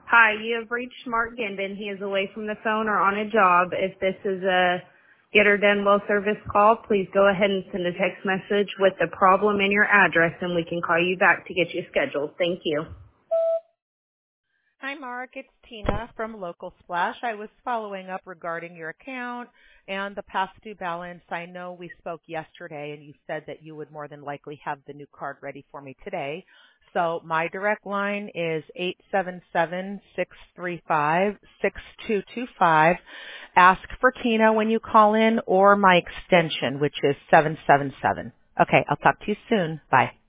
Hi, you have reached Mark Gendon. He is away from the phone or on a job. If this is a Get Her Done Well service call, please go ahead and send a text message with the problem and your address, and we can call you back to get you scheduled. Thank you. Hi, Mark. It's Tina from Local Splash. I was following up regarding your account and the past due balance. I know we spoke yesterday, and you said that you would more than likely have the new card ready for me today. So my direct line is 877-635-6225. Ask for Tina when you call in or my extension, which is 777. Okay, I'll talk to you soon. Bye.